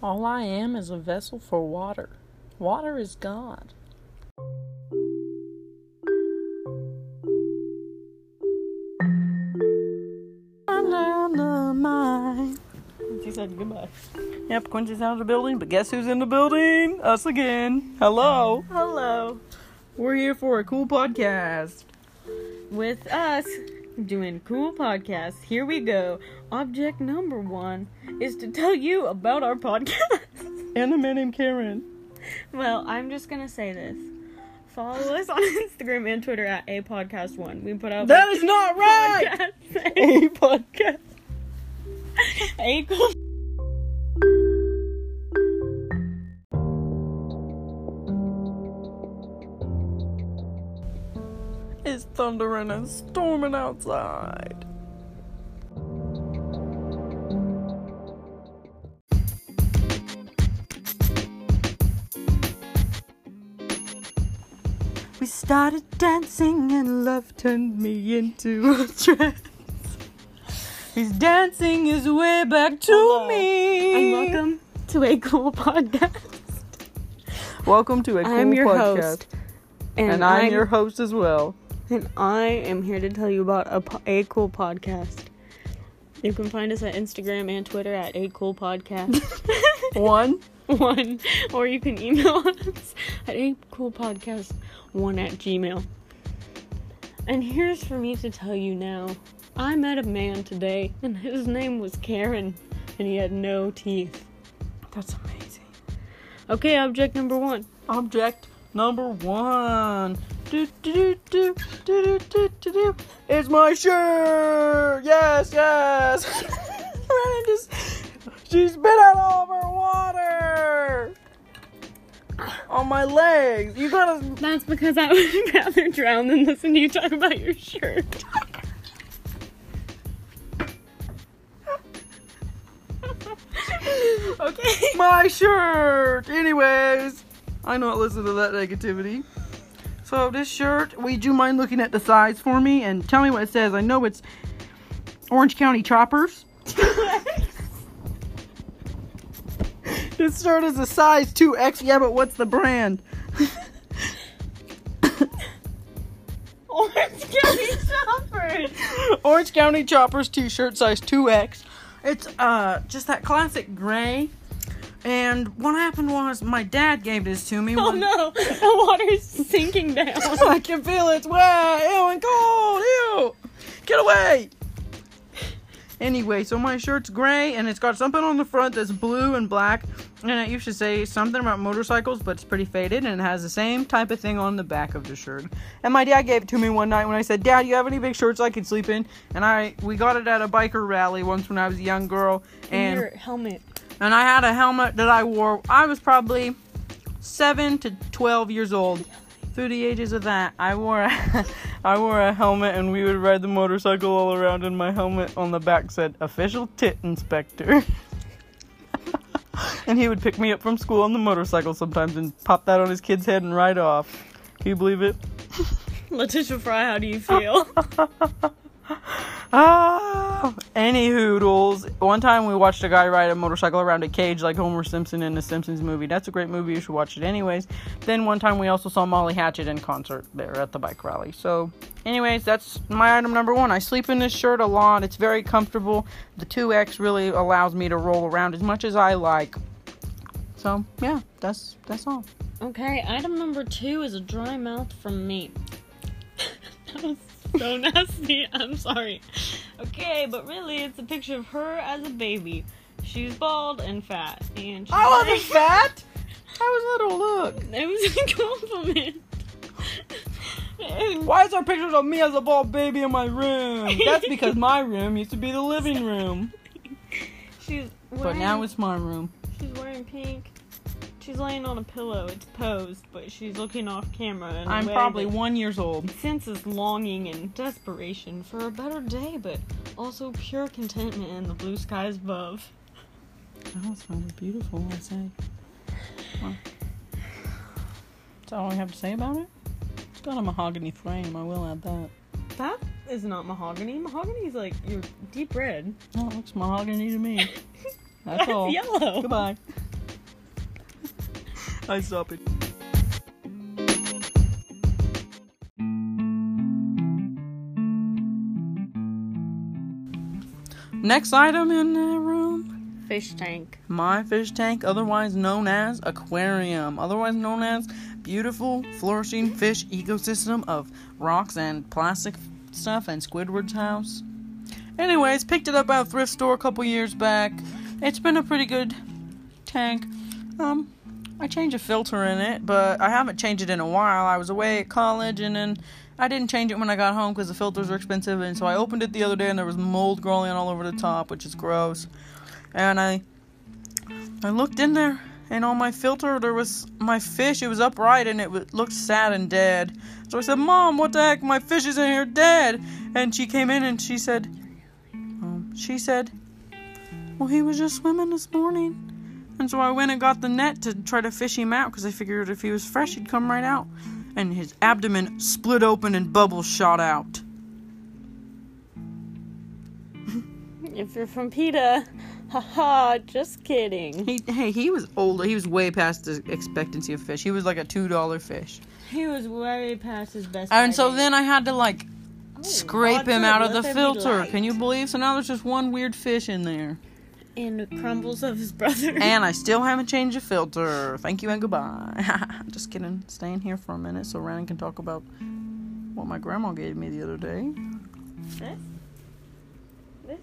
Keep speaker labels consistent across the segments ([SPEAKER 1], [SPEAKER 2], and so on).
[SPEAKER 1] All I am is a vessel for water. Water is God. She said goodbye. Yep, Quincy's out of the building, but guess who's in the building? Us again. Hello.
[SPEAKER 2] Hello.
[SPEAKER 1] We're here for a cool podcast.
[SPEAKER 2] With us doing cool podcasts. Here we go. Object number 1 is to tell you about our podcast.
[SPEAKER 1] And a man named Karen.
[SPEAKER 2] Well, I'm just gonna say this. Follow us on Instagram and Twitter at apodcast1. We put out
[SPEAKER 1] That is not right! A podcast.
[SPEAKER 2] A cool.
[SPEAKER 1] It's thundering and storming outside. We started dancing and love turned me into a trance. He's dancing his way back to me.
[SPEAKER 2] And welcome to A Cool Podcast.
[SPEAKER 1] Welcome to A Cool Podcast.
[SPEAKER 2] I'm your host.
[SPEAKER 1] And I'm your host as well.
[SPEAKER 2] And I am here to tell you about A Cool Podcast. You can find us at Instagram and Twitter at A Cool Podcast.
[SPEAKER 1] One.
[SPEAKER 2] Or you can email us at acoolpodcast1@gmail. And here's for me to tell you now. I met a man today, and his name was Karen, and he had no teeth.
[SPEAKER 1] That's amazing.
[SPEAKER 2] Okay, object number 1.
[SPEAKER 1] Object number 1. It's my shirt! Yes! She spit out all of her water! On my legs! You gotta...
[SPEAKER 2] That's because I would rather drown than listen to you talk about your shirt. Okay.
[SPEAKER 1] My shirt! Anyways, I don't listen to that negativity. So this shirt, would you mind looking at the size for me and tell me what it says? I know it's Orange County Choppers. This shirt is a size 2X. Yeah, but what's the brand?
[SPEAKER 2] Orange County Choppers.
[SPEAKER 1] Orange County Choppers t-shirt size 2X. It's just that classic gray. And what happened was my dad gave this to me.
[SPEAKER 2] Oh no, the water's sinking down.
[SPEAKER 1] I can feel it. It's wet. Ew, and cold. Ew. Get away. Anyway, so my shirt's gray and it's got something on the front that's blue and black. And it used to say something about motorcycles, but it's pretty faded. And it has the same type of thing on the back of the shirt. And my dad gave it to me one night when I said, Dad, you have any big shirts I could sleep in? And we got it at a biker rally once when I was a young girl.
[SPEAKER 2] And your helmet.
[SPEAKER 1] And I had a helmet that I wore. I was probably 7 to 12 years old. Through the ages of that, I wore a helmet, and we would ride the motorcycle all around, and my helmet on the back said, Official Tit Inspector. And he would pick me up from school on the motorcycle sometimes and pop that on his kid's head and ride off. Can you believe it?
[SPEAKER 2] Letitia Fry, how do you feel?
[SPEAKER 1] Any hoodles. One time we watched a guy ride a motorcycle around a cage like Homer Simpson in the Simpsons movie. That's a great movie. You should watch it anyways. Then one time we also saw Molly Hatchet in concert there at the bike rally. So anyways, that's my item number 1. I sleep in this shirt a lot. It's very comfortable. The 2X really allows me to roll around as much as I like. So yeah, that's all.
[SPEAKER 2] Okay, item number 2 is a dry mouth from me. That was so nasty. I'm sorry. Okay, but really, it's a picture of her as a baby. She's bald and fat, and
[SPEAKER 1] I wasn't fat. I was little. Look.
[SPEAKER 2] It was a compliment.
[SPEAKER 1] Why is there pictures of me as a bald baby in my room? That's because my room used to be the living room. But now it's my room.
[SPEAKER 2] She's wearing pink. She's laying on a pillow. It's posed, but she's looking off camera.
[SPEAKER 1] I'm probably 1 year old.
[SPEAKER 2] Senses longing and desperation for a better day, but also pure contentment in the blue skies above.
[SPEAKER 1] That's really beautiful, I say. Well, that's all I have to say about it. It's got a mahogany frame, I will add that.
[SPEAKER 2] That is not mahogany. Mahogany is like your deep red.
[SPEAKER 1] Oh, it looks mahogany to me. That's all.
[SPEAKER 2] Yellow.
[SPEAKER 1] Goodbye. I stop it. Next item in the room.
[SPEAKER 2] Fish tank.
[SPEAKER 1] My fish tank, otherwise known as aquarium. Otherwise known as beautiful, flourishing fish ecosystem of rocks and plastic stuff and Squidward's house. Anyways, picked it up at a thrift store a couple years back. It's been a pretty good tank. I changed a filter in it, but I haven't changed it in a while. I was away at college, and then I didn't change it when I got home because the filters are expensive, and so I opened it the other day, and there was mold growing all over the top, which is gross. And I looked in there, and on my filter, there was my fish. It was upright, and it looked sad and dead. So I said, Mom, what the heck? My fish is in here dead. And she came in, and she said, well, he was just swimming this morning. And so I went and got the net to try to fish him out, because I figured if he was fresh, he'd come right out. And his abdomen split open and bubbles shot out.
[SPEAKER 2] If you're from PETA, haha, just kidding.
[SPEAKER 1] He was older. He was way past the expectancy of fish. He was like a $2 fish.
[SPEAKER 2] He was way past his best.
[SPEAKER 1] And so then I had to scrape him out of the filter. Can you believe? So now there's just one weird fish in there.
[SPEAKER 2] And the crumbles of his brother.
[SPEAKER 1] And I still haven't changed the filter. Thank you and goodbye. Just kidding. Staying here for a minute so Ryan can talk about what my grandma gave me the other day.
[SPEAKER 2] This?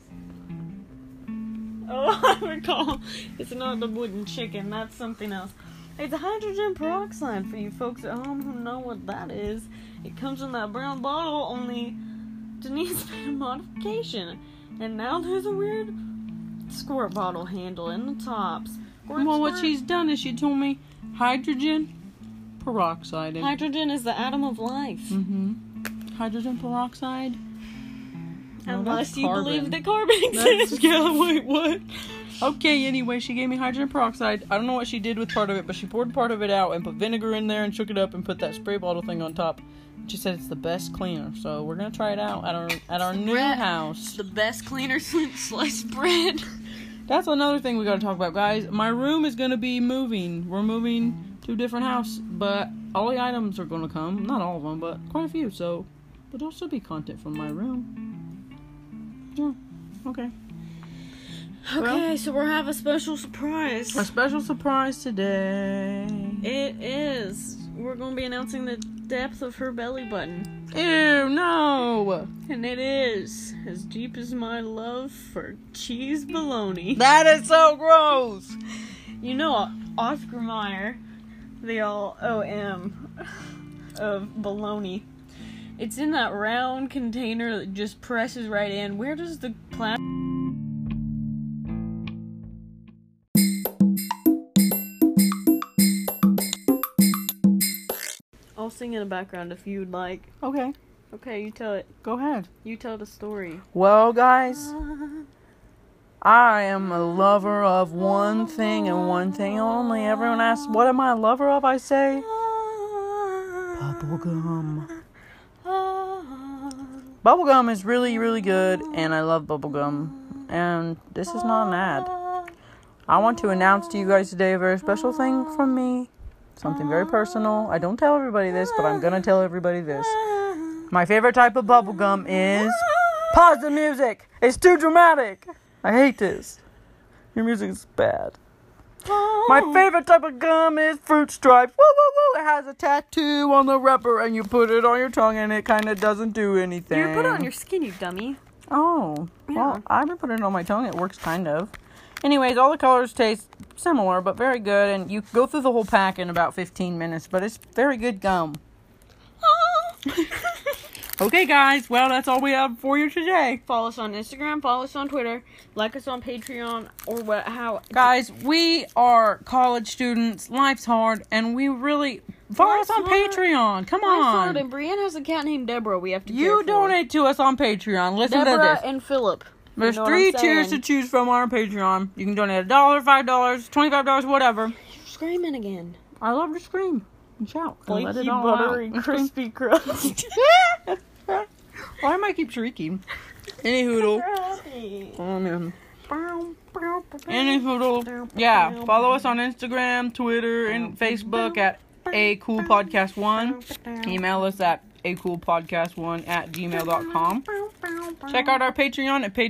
[SPEAKER 2] Oh, I recall. It's not the wooden chicken. That's something else. It's hydrogen peroxide for you folks at home who know what that is. It comes in that brown bottle, only Denise made a modification. And now there's a weird squirt bottle handle in the tops.
[SPEAKER 1] What she's done is she told me hydrogen peroxide.
[SPEAKER 2] Hydrogen is the atom of life.
[SPEAKER 1] Mm-hmm. Hydrogen peroxide.
[SPEAKER 2] Unless you believe that carbon exists.
[SPEAKER 1] Yeah, wait, what? Okay, anyway, she gave me hydrogen peroxide. I don't know what she did with part of it, but she poured part of it out and put vinegar in there and shook it up and put that spray bottle thing on top. She said it's the best cleaner, so we're gonna try it out at our new house.
[SPEAKER 2] The best cleaner since sliced bread.
[SPEAKER 1] That's another thing we gotta talk about, guys. My room is gonna be moving. We're moving to a different house, but all the items are gonna come. Not all of them, but quite a few. So, but there'll still be content from my room. Yeah. Okay.
[SPEAKER 2] Okay, so we'll have a special surprise.
[SPEAKER 1] A special surprise today.
[SPEAKER 2] It is. We're gonna be announcing the depth of her belly button.
[SPEAKER 1] Ew, no!
[SPEAKER 2] And it is as deep as my love for cheese bologna.
[SPEAKER 1] That is so gross!
[SPEAKER 2] You know, Oscar Mayer, the OM of bologna. It's in that round container that just presses right in. Where does the plastic... I'll sing in the background if you'd like.
[SPEAKER 1] Okay.
[SPEAKER 2] Okay, you tell it.
[SPEAKER 1] Go ahead.
[SPEAKER 2] You tell the story.
[SPEAKER 1] Well, guys, I am a lover of one thing and one thing only. Everyone asks, what am I a lover of? I say, bubblegum. Bubblegum is really, really good, and I love bubblegum. And this is not an ad. I want to announce to you guys today a very special thing from me. Something very personal. I don't tell everybody this, but I'm going to tell everybody this. My favorite type of bubblegum is... Pause the music! It's too dramatic! I hate this. Your music is bad. My favorite type of gum is Fruit Stripes. Woo, woo, woo! It has a tattoo on the wrapper, and you put it on your tongue, and it kind of doesn't do anything.
[SPEAKER 2] You put it on your skin, you dummy.
[SPEAKER 1] Oh.
[SPEAKER 2] Yeah.
[SPEAKER 1] Well, I've been putting it on my tongue. It works kind of. Anyways, all the colors taste similar, but very good, and you go through the whole pack in about 15 minutes, but it's very good gum. Okay, guys, well, that's all we have for you today.
[SPEAKER 2] Follow us on Instagram, follow us on Twitter, like us on Patreon, or what? How?
[SPEAKER 1] Guys, we are college students. Life's hard, and we really... Follow us on Patreon. Come on.
[SPEAKER 2] And Brienne has a cat named Deborah we have to care
[SPEAKER 1] You
[SPEAKER 2] for.
[SPEAKER 1] donate to us on Patreon. Listen
[SPEAKER 2] Deborah
[SPEAKER 1] to this.
[SPEAKER 2] and Philip.
[SPEAKER 1] There's
[SPEAKER 2] You know
[SPEAKER 1] 3
[SPEAKER 2] what I'm
[SPEAKER 1] tiers to
[SPEAKER 2] saying?
[SPEAKER 1] choose from on our Patreon. You can donate $1, $5, $25, whatever.
[SPEAKER 2] You're screaming again.
[SPEAKER 1] I love to scream and shout. And let
[SPEAKER 2] Flaky,
[SPEAKER 1] it all
[SPEAKER 2] buttery,
[SPEAKER 1] out.
[SPEAKER 2] crispy crust.
[SPEAKER 1] Why am I keep shrieking? Any hoodle.
[SPEAKER 2] Happy.
[SPEAKER 1] Oh, man. Any Hoodle. Yeah, follow us on Instagram, Twitter, and Facebook at acoolpodcast1. Email us at acoolpodcast1@gmail.com. Check out our Patreon at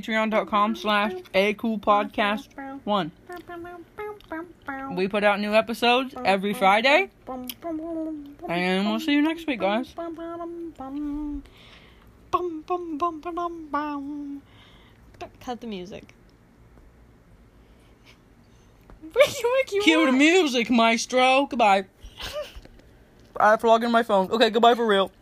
[SPEAKER 1] patreon.com/acoolpodcast1. We put out new episodes every Friday. And we'll see you next week, guys.
[SPEAKER 2] Cut the music.
[SPEAKER 1] Cue the music, maestro. Goodbye. I have to log in my phone. Okay, goodbye for real.